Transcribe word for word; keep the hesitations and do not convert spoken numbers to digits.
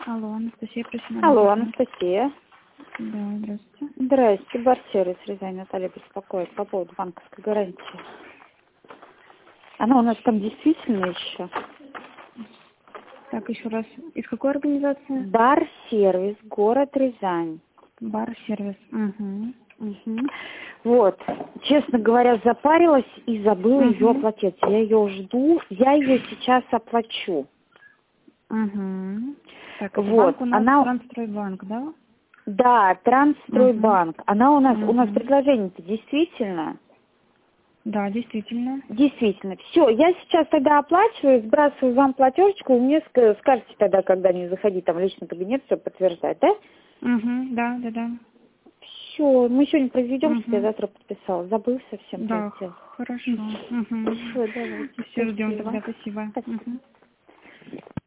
Алло, Анастасия, просим. Алло, Анастасия. Да, здравствуйте. Здрасте, Барсервис, Рязань, Наталья беспокоит по поводу банковской гарантии. Она у нас там действительно еще? Так, еще раз. Из какой организации? Барсервис, город Рязань. Барсервис. Угу. Угу. Вот, честно говоря, запарилась и забыла Угу. ее оплатить. Я ее жду, я ее сейчас оплачу. Угу. Так, это Вот, банк у нас она... Трансстройбанк, да? Да, Трансстройбанк. Угу. Она у нас, у нас Угу. предложение-то действительно... Да, действительно. Действительно. Все, я сейчас тогда оплачиваю, сбрасываю вам платежечку, вы мне ск- скажете тогда, когда мне заходить там в личный кабинет, все подтверждать, да? Угу, да, да, да. Все, мы сегодня произведем, что я Угу. завтра подписала. Забыл совсем Да, про это. хорошо. Угу. Все, давайте. Все, ждем Спасибо. тогда, спасибо. Спасибо. Угу.